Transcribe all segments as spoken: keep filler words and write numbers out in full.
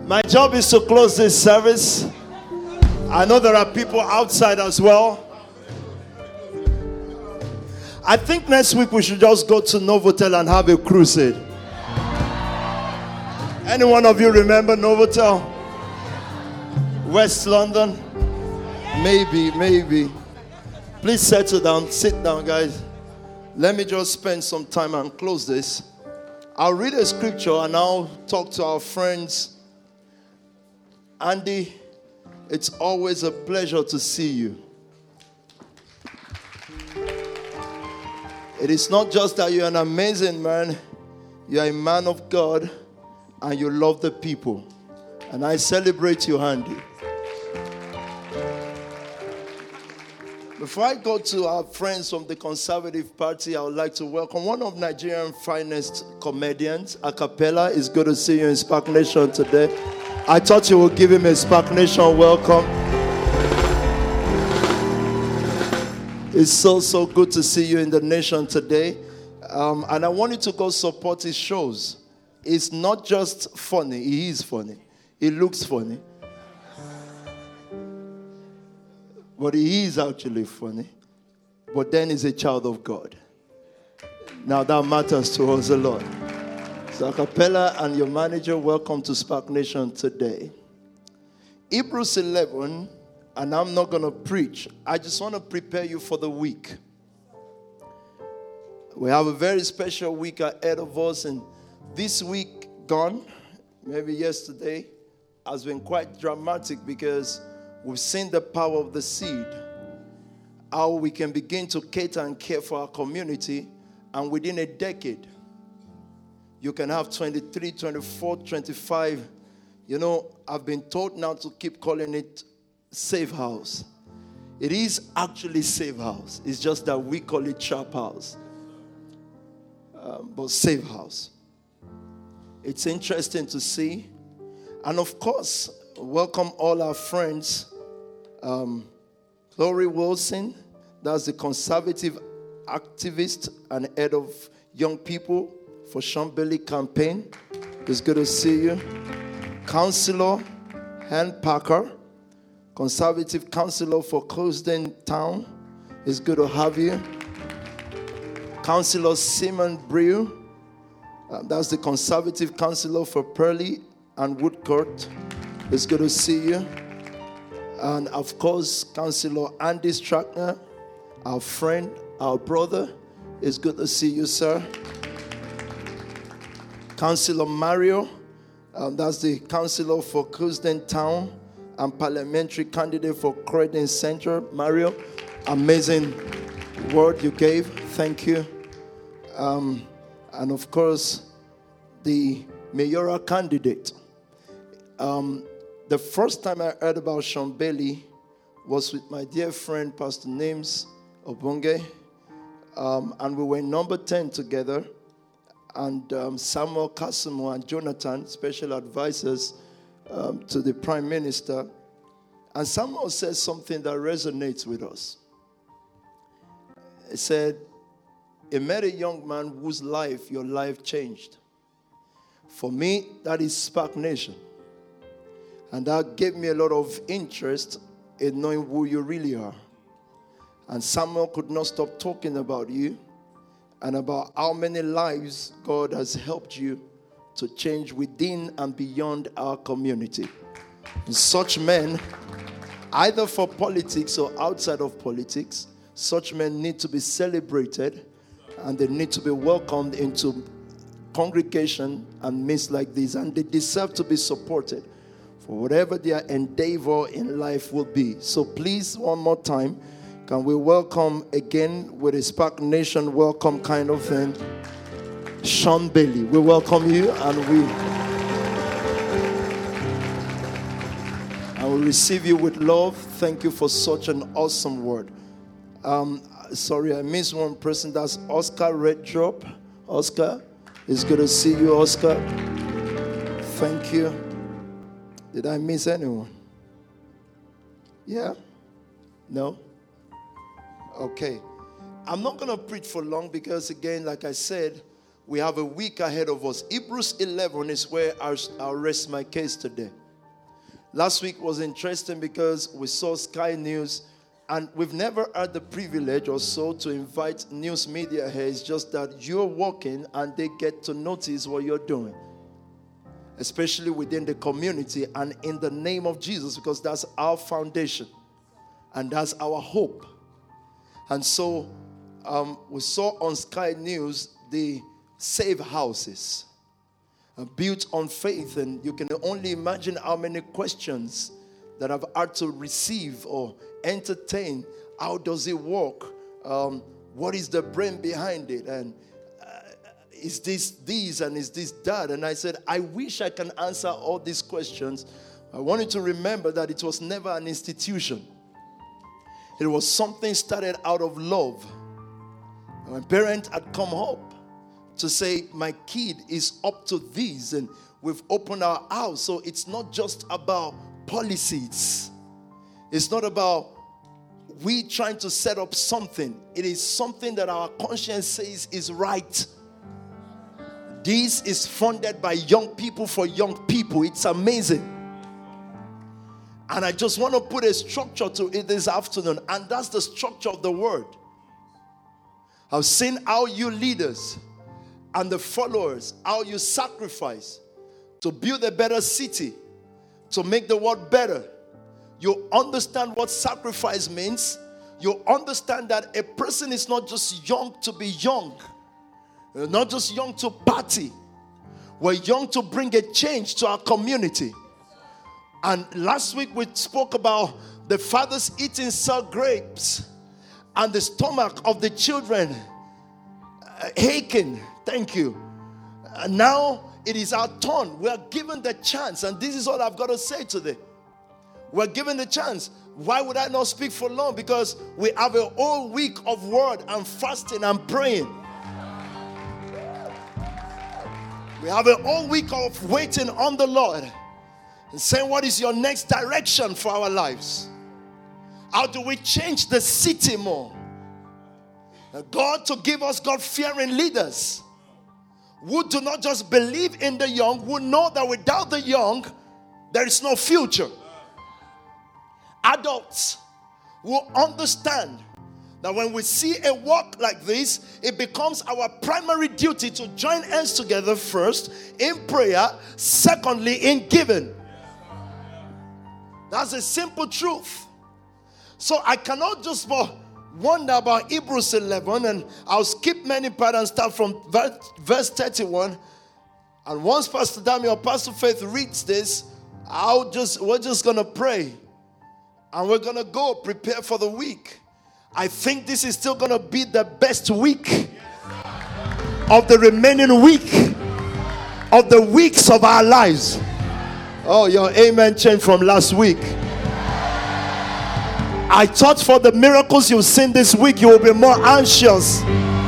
My job is to close this service. I know there are people outside as well. I think next week we should just go to Novotel and have a crusade. Any one of you remember Novotel? West London? Maybe, maybe. Please settle down. Sit down, guys. Let me just spend some time and close this. I'll read a scripture and I'll talk to our friends. Andy, it's always a pleasure to see you. It is not just that you're an amazing man, you're a man of God and you love the people. And I celebrate you, Andy. Before I go to our friends from the Conservative Party, I would like to welcome one of Nigeria's finest comedians, a cappella. It's good to see you in Spark Nation today. I thought you would give him a Spark Nation welcome. It's so, so good to see you in the nation today. Um, and I want you to go support his shows. It's not just funny. He is funny. He looks funny. But he is actually funny. But then he's a child of God. Now that matters to us a lot. So Acapella and your manager, welcome to Spark Nation today. Hebrews eleven, and I'm not going to preach. I just want to prepare you for the week. We have a very special week ahead of us, and this week gone, maybe yesterday, has been quite dramatic because we've seen the power of the seed, how we can begin to cater and care for our community, and within a decade, you can have twenty-three, twenty-four, twenty-five. You know, I've been told now to keep calling it Safe House. It is actually Safe House. It's just that we call it Sharp House. Um, but Safe House. It's interesting to see. And of course, welcome all our friends. Um, Glory Wilson, that's the conservative activist and head of young people for Sean Bailey campaign. It's good to see you. Councillor Han Parker, conservative councillor for Closden Town. It's good to have you. Councillor Simon Brew, uh, that's the conservative councillor for Purley and Woodcourt. It's good to see you. And of course, Councillor Andy Strackner, our friend, our brother. It's good to see you, sir. Councillor Mario, um, that's the councillor for Closden Town and parliamentary candidate for Croydon Central. Mario, amazing word you gave. Thank you. Um, and of course, the mayoral candidate. Um, the first time I heard about Sean Bailey was with my dear friend, Pastor Names Obonge. Um, and we were number ten together. And um, Samuel Kasimo and Jonathan, special advisors um, to the Prime Minister. And Samuel said something that resonates with us. He said, he met a young man whose life, your life changed. For me, that is Spark Nation. And that gave me a lot of interest in knowing who you really are. And Samuel could not stop talking about you and about how many lives God has helped you to change within and beyond our community. And such men, either for politics or outside of politics, such men need to be celebrated and they need to be welcomed into congregation and midst like this. And they deserve to be supported for whatever their endeavor in life will be. So please, one more time, can we welcome again with a Spark Nation welcome kind of thing, Sean Bailey. We welcome you and we, and we receive you with love. Thank you for such an awesome word. Um, sorry, I missed one person. That's Oscar Reddrop. Oscar, it's good to see you, Oscar. Thank you. Did I miss anyone? Yeah? No? Okay. I'm not going to preach for long because, again, like I said, we have a week ahead of us. Hebrews eleven is where I'll, I'll rest my case today. Last week was interesting because we saw Sky News, and we've never had the privilege or so to invite news media here. It's just that you're working and they get to notice what you're doing, especially within the community and in the name of Jesus, because that's our foundation and that's our hope. And so um, we saw on Sky News the safe houses uh, built on faith, and you can only imagine how many questions that I've had to receive or entertain. How does it work? Um, what is the brain behind it? And uh, is this this and is this that? And I said, I wish I can answer all these questions. I want you to remember that it was never an institution. It was something started out of love. My parents had come up to say, my kid is up to this, and we've opened our house. So it's not just about policies. It's not about we trying to set up something. It is something that our conscience says is right. This is funded by young people for young people. It's amazing. And I just want to put a structure to it this afternoon, and that's the structure of the word. I've seen how you leaders and the followers, how you sacrifice to build a better city, to make the world better. You understand what sacrifice means. You understand that a person is not just young to be young. We're not just young to party. We're young to bring a change to our community. And last week we spoke about the fathers eating sour grapes and the stomach of the children uh, aching. Thank you. And now it is our turn. We are given the chance, and this is all I've got to say today. We're given the chance. Why would I not speak for long? Because we have a whole week of word and fasting and praying. We have a whole week of waiting on the Lord and saying, what is your next direction for our lives? How do we change the city more? And God to give us God-fearing leaders who do not just believe in the young, who know that without the young, there is no future. Adults who understand that when we see a work like this, it becomes our primary duty to join hands together first in prayer, secondly in giving. That's a simple truth. So I cannot just wonder about Hebrews eleven, and I'll skip many parts and start from verse thirty-one. And once Pastor Dami or Pastor Faith reads this, I'll just we're just gonna pray. And we're going to go prepare for the week. I think this is still going to be the best week of the remaining week of the weeks of our lives. Oh, your amen changed from last week. I thought for the miracles you've seen this week, you will be more anxious.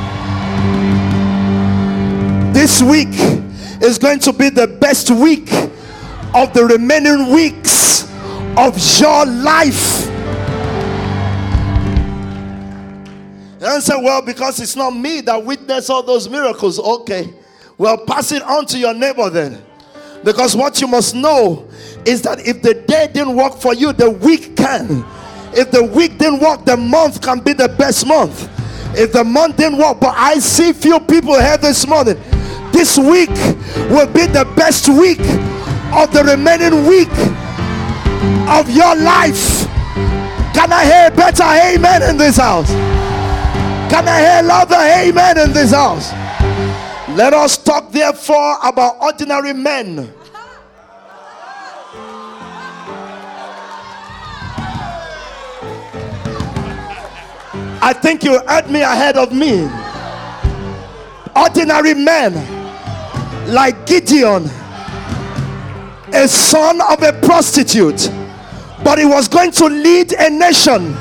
This week is going to be the best week of the remaining weeks of your life. And say, well, because it's not me that witnessed all those miracles. Okay, well, pass it on to your neighbor then. Because what you must know is that if the day didn't work for you, the week can. If the week didn't work, the month can be the best month. If the month didn't work, but I see few people here this morning, this week will be the best week of the remaining week of your life. Can I hear better amen in this house? Can I hear louder amen in this house? Let us talk therefore about ordinary men. I think you heard me ahead of me. Ordinary men like Gideon, a son of a prostitute, but he was going to lead a nation.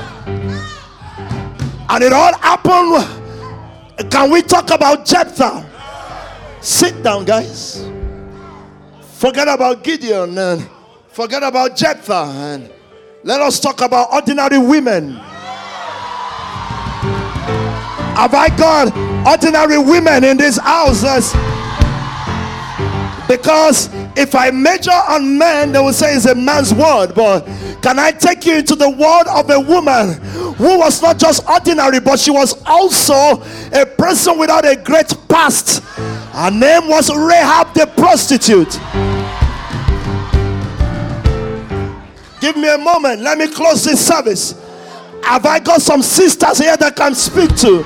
And it all happened. Can we talk about Jephthah? Sit down, guys. Forget about Gideon and forget about Jephthah, and let us talk about ordinary women. Have I got ordinary women in these houses? Because if I measure on men, they will say it's a man's word. But can I take you into the world of a woman who was not just ordinary, but she was also a person without a great past? Her name was Rahab the prostitute. Give me a moment. Let me close this service. Have I got some sisters here that can speak to?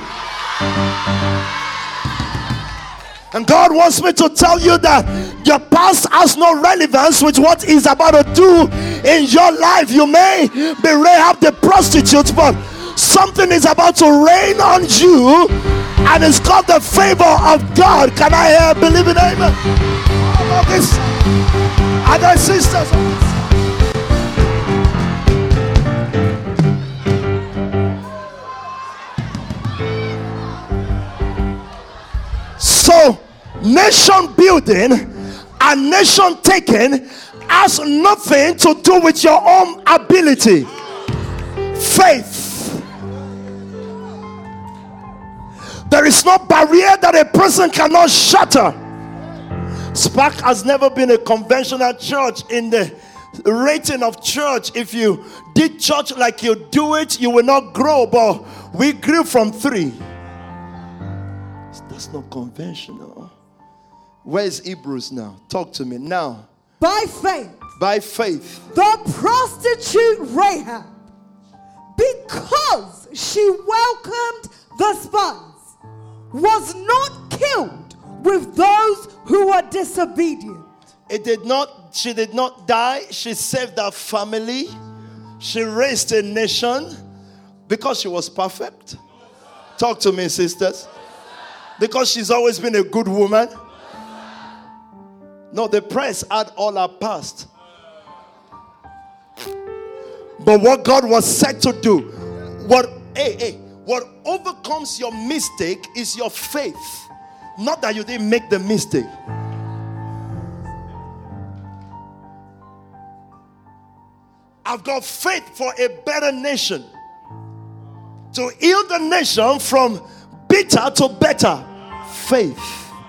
And God wants me to tell you that your past has no relevance with what He's about to do in your life. You may be Rahab the prostitute, but something is about to rain on you, and it's called the favor of God. Can I hear believe it? Amen. How about this? Other sisters. So, nation building and nation taking has nothing to do with your own ability. Faith. There is no barrier that a person cannot shatter. Spark has never been a conventional church in the rating of church. If you did church like you do it, you will not grow, but we grew from three. That's not conventional. Where's Hebrews now? Talk to me now. By faith. By faith. The prostitute Rahab, because she welcomed the spies, was not killed with those who were disobedient. It did not, she did not die. She saved her family. She raised a nation because she was perfect. Talk to me, sisters. Because she's always been a good woman. No, the press had all her past. But what God was set to do, what hey, hey, what overcomes your mistake is your faith. Not that you didn't make the mistake. I've got faith for a better nation. To heal the nation from bitter to better. Faith.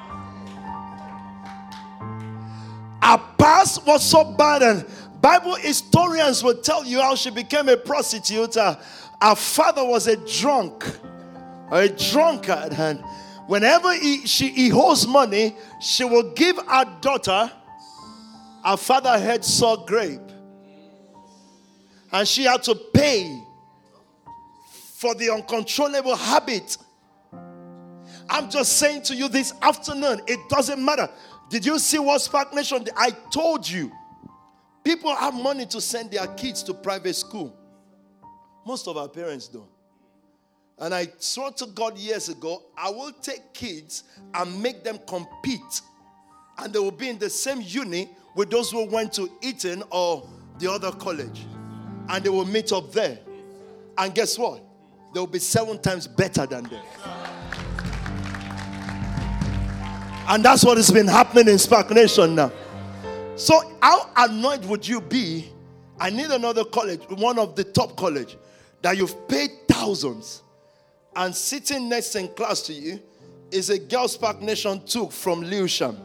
Our past was so bad, and Bible historians will tell you how she became a prostitute. Her, her father was a drunk, a drunkard, and whenever he, she, he owes money, she will give her daughter. Her father had sour grape, and she had to pay for the uncontrollable habit. I'm just saying to you this afternoon, it doesn't matter. Did you see what Spark Nation did? I told you. People have money to send their kids to private school. Most of our parents don't. And I swore to God years ago, I will take kids and make them compete. And they will be in the same uni with those who went to Eton or the other college. And they will meet up there. And guess what? They will be seven times better than them. And that's what has been happening in Spark Nation now. So how annoyed would you be? I need another college, one of the top college, that you've paid thousands, and sitting next in class to you is a girl Spark Nation took from Lewisham.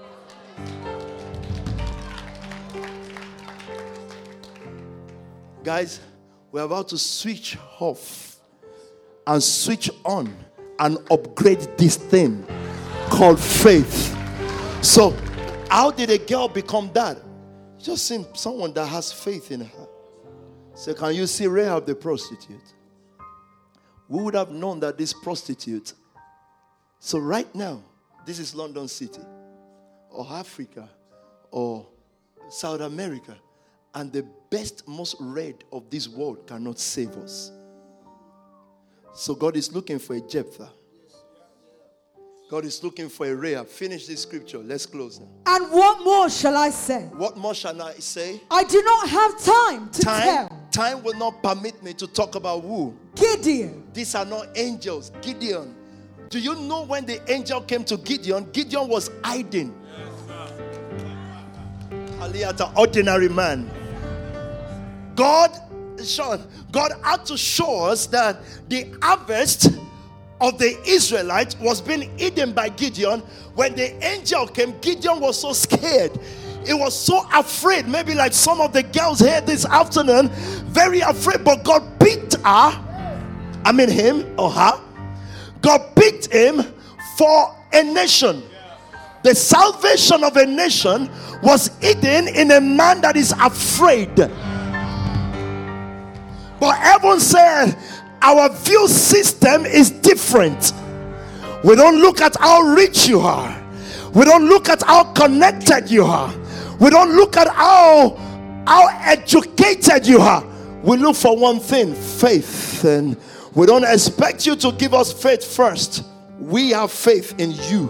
Guys, we're about to switch off and switch on and upgrade this thing called faith. So, how did a girl become that? Just seeing someone that has faith in her. So, can you see Rahab the prostitute? We would have known that this prostitute. So, right now, this is London City, or Africa, or South America, and the best, most read of this world cannot save us. So, God is looking for a Jephthah. God is looking for a Rahab. Finish this scripture. Let's close now. And what more shall I say? What more shall I say? I do not have time to time, tell. Time will not permit me to talk about who? Gideon. These are not angels. Gideon. Do you know when the angel came to Gideon? Gideon was hiding. Yes, an ordinary man. God, Sean, God had to show us that the harvest of the Israelites was being hidden by Gideon. When the angel came, Gideon was so scared. He was so afraid. Maybe like some of the girls here this afternoon, very afraid. But God picked her, I mean him or her. God picked him for a nation. The salvation of a nation was hidden in a man that is afraid. But heaven said, our view system is different. We don't look at how rich you are. We don't look at how connected you are. We don't look at how, how educated you are. We look for one thing, faith. And we don't expect you to give us faith first. We have faith in you.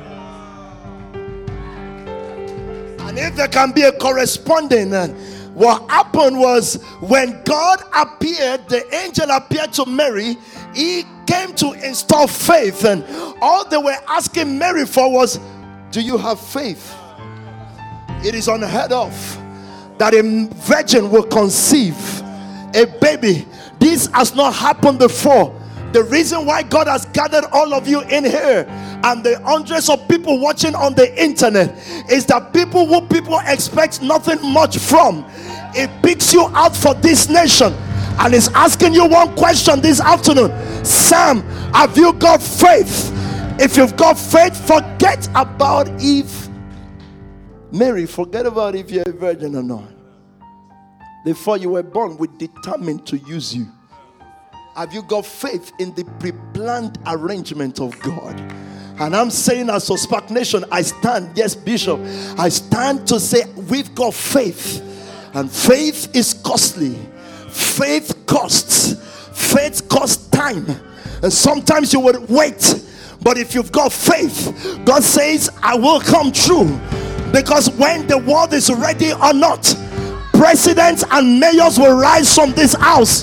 And if there can be a corresponding, and what happened was when God appeared, the angel appeared to Mary, he came to install faith, and all they were asking Mary for was, do you have faith? It is unheard of that a virgin will conceive a baby. This has not happened before. The reason why God has gathered all of you in here and the hundreds of people watching on the internet is that people who people expect nothing much from, it picks you out for this nation and is asking you one question this afternoon. Sam, have you got faith? If you've got faith, forget about if Mary, forget about if you're a virgin or not. Before you were born, we determined to use you. Have you got faith in the pre-planned arrangement of God? And I'm saying as a Spark Nation, I stand, yes, Bishop, I stand to say we've got faith. And faith is costly. Faith costs. Faith costs time. And sometimes you would wait. But if you've got faith, God says, I will come true. Because when the world is ready or not, presidents and mayors will rise from this house.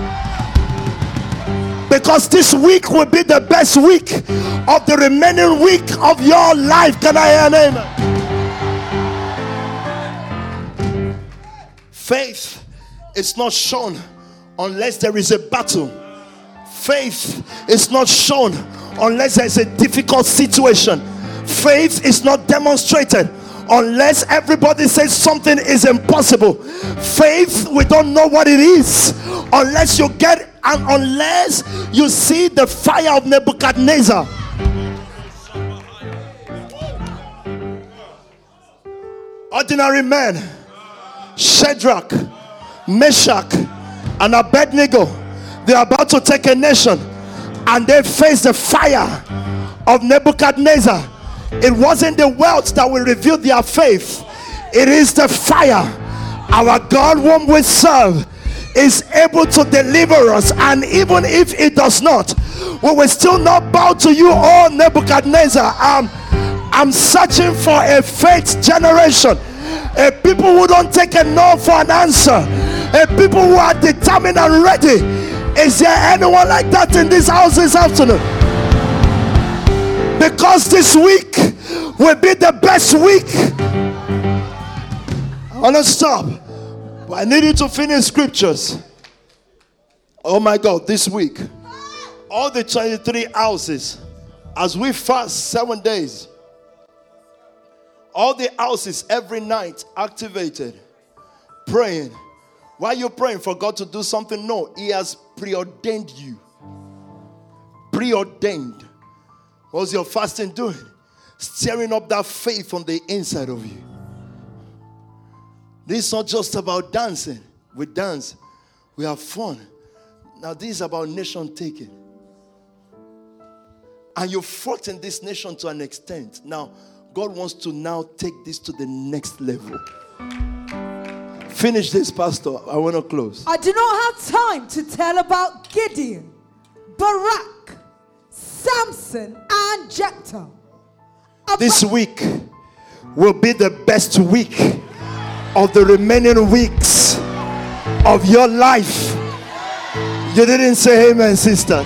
Because this week will be the best week of the remaining week of your life. Can I hear an amen? Faith is not shown unless there is a battle. Faith is not shown unless there is a difficult situation. Faith is not demonstrated unless everybody says something is impossible. Faith, we don't know what it is unless you get and unless you see the fire of Nebuchadnezzar. Ordinary men, Shadrach, Meshach, and Abednego, they are about to take a nation and they face the fire of Nebuchadnezzar. It wasn't the wealth that will reveal their faith, it is the fire. Our God whom we serve is able to deliver us, and even if it does not, we will still not bow to you, oh Nebuchadnezzar. I'm, I'm searching for a faith generation, a people who don't take a no for an answer, a people who are determined and ready. Is there anyone like that in this house this afternoon? Because this week will be the best week. I want to stop. I need you to finish scriptures. Oh my God, this week, all the twenty-three houses, as we fast seven days, all the houses every night activated, praying. Why are you praying? For God to do something? No, He has preordained you. Preordained. What's your fasting doing? Stirring up that faith on the inside of you. This is not just about dancing. We dance. We have fun. Now this is about nation taking. And you fought in this nation to an extent. Now, God wants to now take this to the next level. Finish this, Pastor. I want to close. I do not have time to tell about Gideon, Barak, Samson, and Jephthah. About- this week will be the best week of the remaining weeks of your life. You didn't say amen, sisters.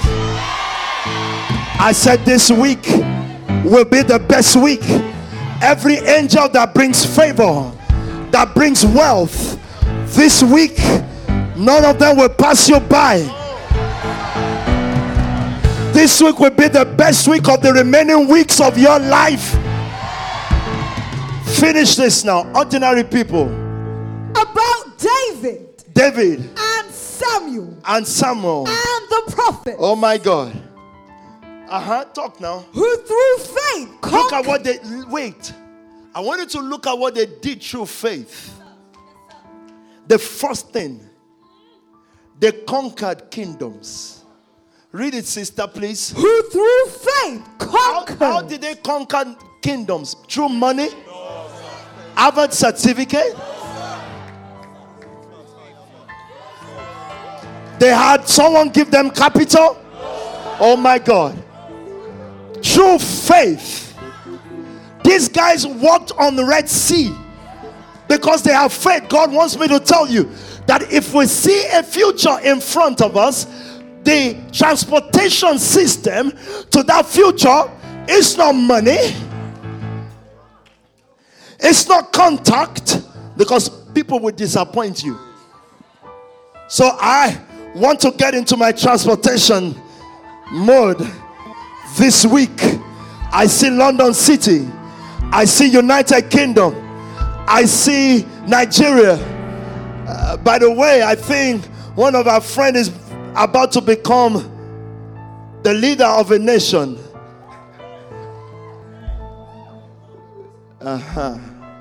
I said this week will be the best week. Every angel that brings favor, that brings wealth, this week, none of them will pass you by. This week will be the best week of the remaining weeks of your life. Finish this now. Ordinary people. About David. David. And Samuel. And Samuel. And the prophet. Oh my God. Uh-huh. Talk now. Who through faith conquered. Look at what they... Wait. I want you to look at what they did through faith. The first thing, they conquered kingdoms. Read it, sister, please. Who through faith conquered. How, how did they conquer kingdoms? Through money? No, Harvard certificate? No, they had someone give them capital? No. Oh my God. Through faith. These guys walked on the Red Sea. Because they have faith. God wants me to tell you that if we see a future in front of us, the transportation system to that future is not money, it's not contact, because people will disappoint you. So I want to get into my transportation mode this week. I see London City, I see United Kingdom, I see Nigeria. Uh, by the way, I think one of our friends is about to become the leader of a nation. Uh-huh.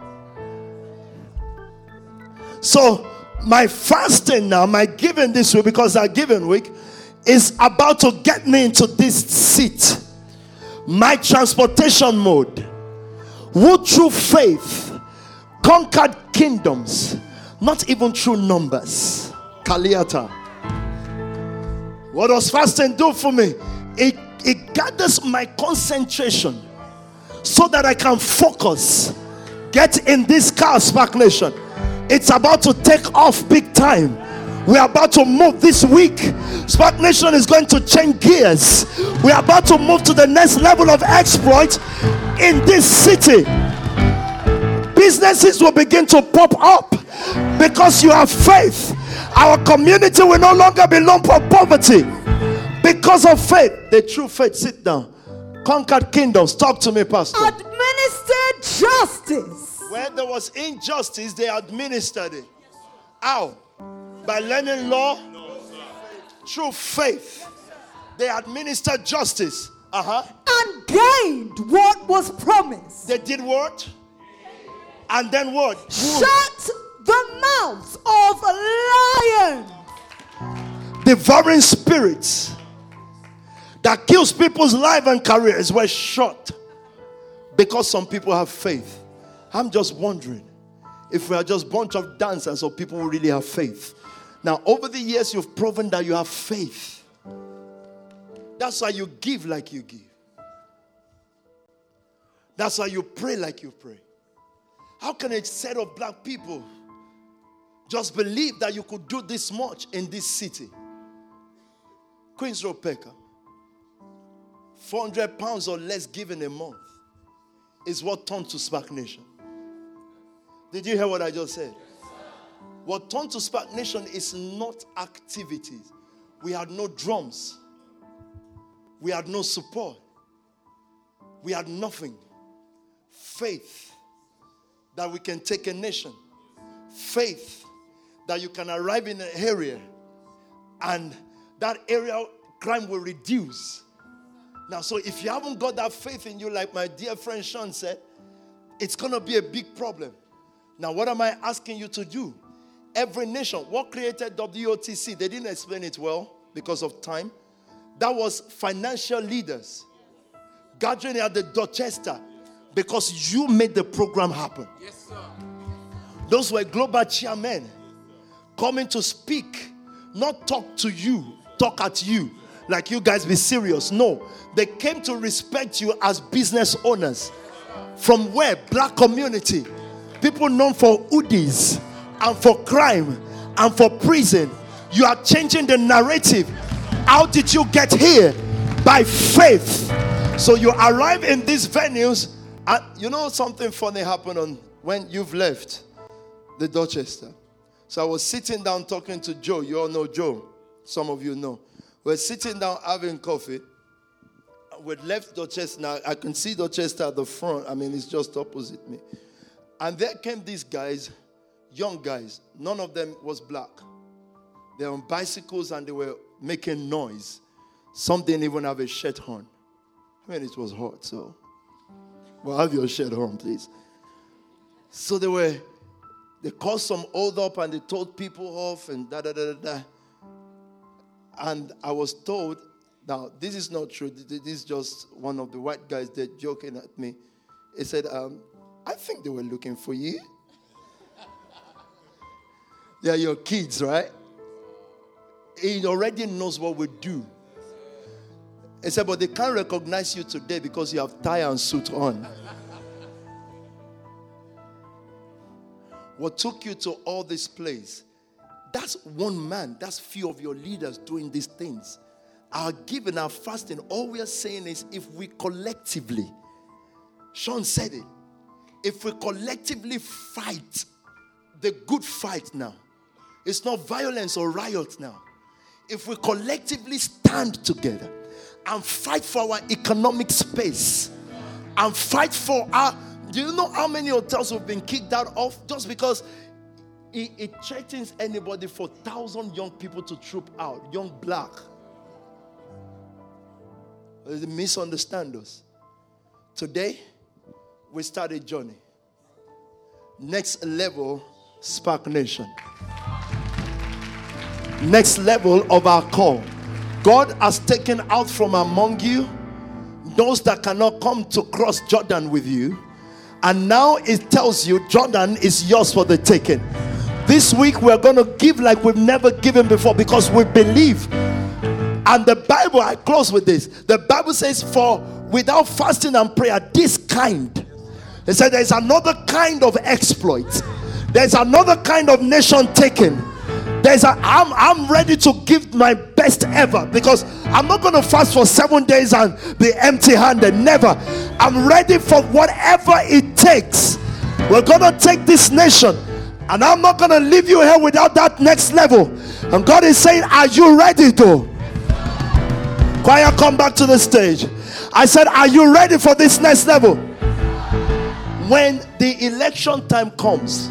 So my fasting now, my giving this week, because our giving week is about to get me into this seat. My transportation mode. Who through faith conquered kingdoms, not even through numbers. Kaliata. What does fasting do for me? It, it gathers my concentration so that I can focus. Get in this car, Spark Nation. It's about to take off big time. We're about to move this week. Spark Nation is going to change gears. We're about to move to the next level of exploit in this city. Businesses will begin to pop up because you have faith. Our community will no longer be lump of poverty because of faith. The true faith. Sit down. Conquered kingdoms. Talk to me, Pastor. Administered justice. Where there was injustice, they administered it. How? By learning law. Through faith, they administered justice. Uh-huh. And gained what was promised. They did what? And then what? Shut the mouths of lions. Devouring spirits that kills people's life and careers were shut because some people have faith. I'm just wondering if we are just a bunch of dancers or people who really have faith. Now, over the years, you've proven that you have faith. That's why you give like you give. That's why you pray like you pray. How can a set of black people just believe that you could do this much in this city? Queens Road Peckham, four hundred pounds or less given a month is what turned to Spark Nation. Did you hear what I just said? What turned to Spark Nation is not activities. We had no drums. We had no support. We had nothing. Faith that we can take a nation. Faith that you can arrive in an area and that area crime will reduce. Now, so if you haven't got that faith in you, like my dear friend Sean said, it's going to be a big problem. Now, what am I asking you to do? Every nation, what created W O T C? They didn't explain it well because of time. That was financial leaders gathering at the Dorchester because you made the program happen. Yes, sir. Those were global chairmen coming to speak, not talk to you, talk at you, like you guys be serious. No, they came to respect you as business owners. From where? Black community. People known for hoodies and for crime and for prison. You are changing the narrative. How did you get here? By faith. So you arrive in these venues, and you know something funny happened on when you've left the Dorchester. So I was sitting down talking to Joe. You all know Joe. Some of you know. We're sitting down having coffee. we left Dorchester. Now I can see Dorchester at the front. I mean, it's just opposite me. And there came these guys, young guys. None of them was black. They were on bicycles and they were making noise. Some didn't even have a shirt on. I mean, it was hot, so. Well, have your shirt on, please. So they were, they called some hold up and they told people off and da da da da da. And I was told, now this is not true. This is just one of the white guys there joking at me. He said, um, I think they were looking for you. They are your kids, right? He already knows what we do. He said, but they can't recognize you today because you have tie and suit on. What took you to all this place? That's one man. That's few of your leaders doing these things. Our giving, our fasting, all we are saying is if we collectively, Sean said it, if we collectively fight the good fight now, it's not violence or riot now. If we collectively stand together and fight for our economic space and fight for our, do you know how many hotels have been kicked out of just because it, it threatens anybody for thousand young people to troop out, young black. They misunderstand us. Today, we start a journey. Next level, Spark Nation. Next level of our call. God has taken out from among you those that cannot come to cross Jordan with you. And now it tells you Jordan is yours for the taking. This week we're going to give like we've never given before because we believe. And the Bible, I close with this. The Bible says, for without fasting and prayer, this kind. It said there's another kind of exploit. There's another kind of nation taken. There's a, I'm, I'm ready to give my best ever because I'm not going to fast for seven days and be empty-handed. Never. I'm ready for whatever it takes. We're going to take this nation and I'm not going to leave you here without that next level. And God is saying, are you ready though? Choir, come back to the stage. I said, are you ready for this next level? When the election time comes,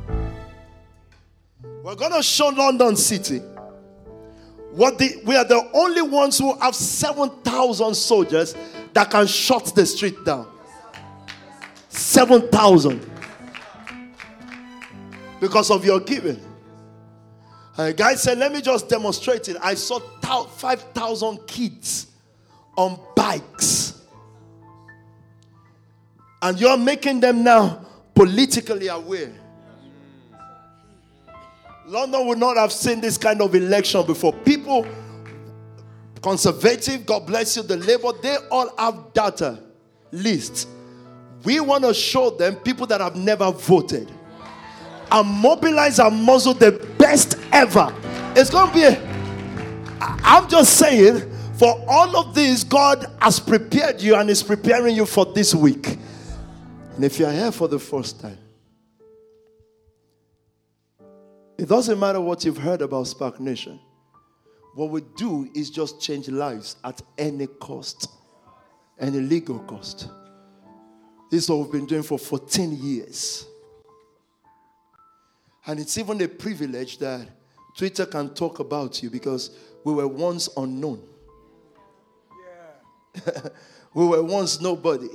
we're going to show London City what the, we are the only ones who have seven thousand soldiers that can shut the street down. seven thousand. Because of your giving. And the guy said, let me just demonstrate it. I saw five thousand kids on bikes. And you're making them now politically aware. London would not have seen this kind of election before. People, conservative, God bless you, the Labour, they all have data lists. We want to show them people that have never voted and mobilize and muzzle the best ever. It's going to be a, I'm just saying, for all of this, God has prepared you and is preparing you for this week. And if you're here for the first time, it doesn't matter what you've heard about Spark Nation. What we do is just change lives at any cost, any legal cost. This is what we've been doing for fourteen years. And it's even a privilege that Twitter can talk about you because we were once unknown. Yeah. We were once nobody.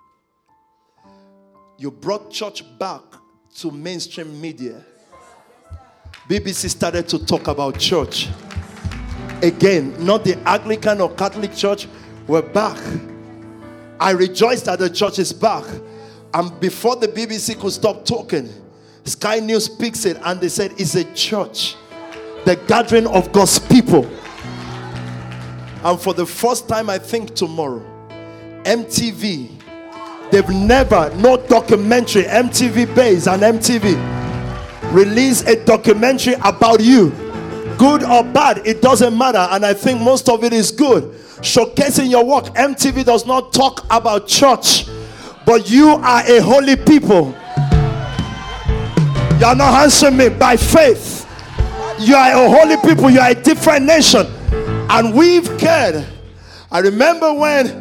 You brought church back to mainstream media. B B C started to talk about church. Again, not the Anglican or Catholic church. We're back. I rejoice that the church is back. And before the B B C could stop talking, Sky News picks it and they said it's a church. The gathering of God's people. And for the first time, I think tomorrow, M T V, they've never, no documentary, M T V Base and M T V, release a documentary about you. Good or bad, it doesn't matter. And I think most of it is good. Showcasing your work. M T V does not talk about church, but you are a holy people. You are not answering me. By faith, you are a holy people. You are a different nation. And we've cared. I remember when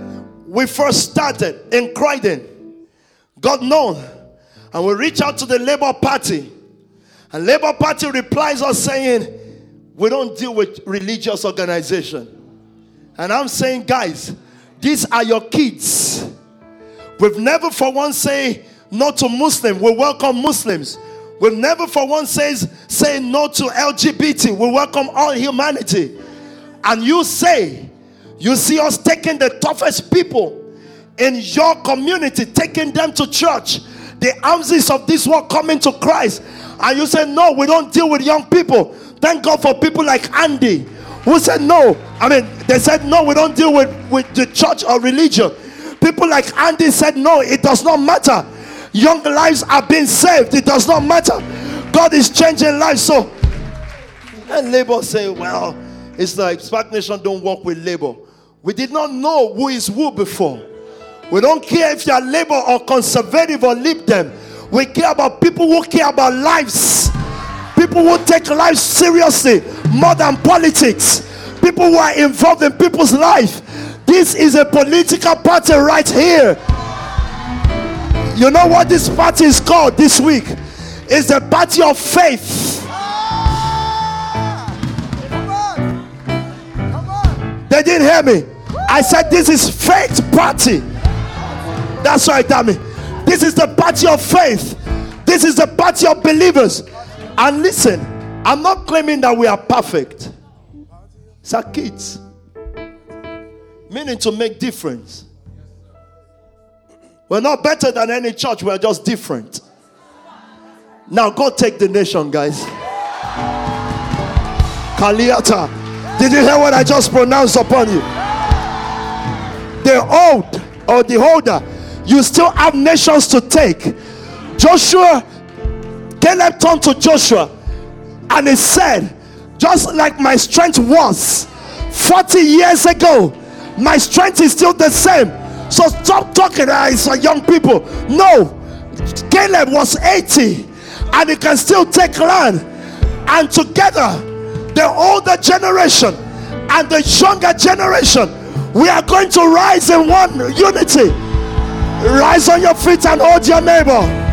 we first started in Croydon got known, and we reach out to the Labour Party, and Labour Party replies us saying, we don't deal with religious organization. And I'm saying, guys, these are your kids. We've never for once say no to Muslim. We welcome Muslims. We've never for once says say no to L G B T. We welcome all humanity. And you say, you see us taking the toughest people in your community, taking them to church, the armies of this world coming to Christ, and you say, no, we don't deal with young people. Thank God for people like Andy, who said no. I mean, they said, no, we don't deal with, with the church or religion. People like Andy said, no, it does not matter. Young lives are being saved. It does not matter. God is changing lives. So, and Labour say, well, it's like Spark Nation don't work with Labour. We did not know who is who before. We don't care if you are Labour or Conservative or Lib Dem. We care about people who care about lives. People who take life seriously more than politics. People who are involved in people's life. This is a political party right here. You know what this party is called this week? It's the party of faith. Come on. Come on. They didn't hear me. I said this is faith party. That's right, Dammy. This is the party of faith. This is the party of believers. And listen, I'm not claiming that we are perfect. It's our kids. Meaning to make difference. We're not better than any church. We're just different. Now go take the nation, guys. Kaliata. Did you hear what I just pronounced upon you? The old or the older, you still have nations to take. Joshua, Caleb turned to Joshua and he said, just like my strength was forty years ago, my strength is still the same. So stop talking as uh, young people. No, Caleb was eighty and he can still take land. And together, the older generation and the younger generation, we are going to rise in one unity. Rise on your feet and hold your neighbor.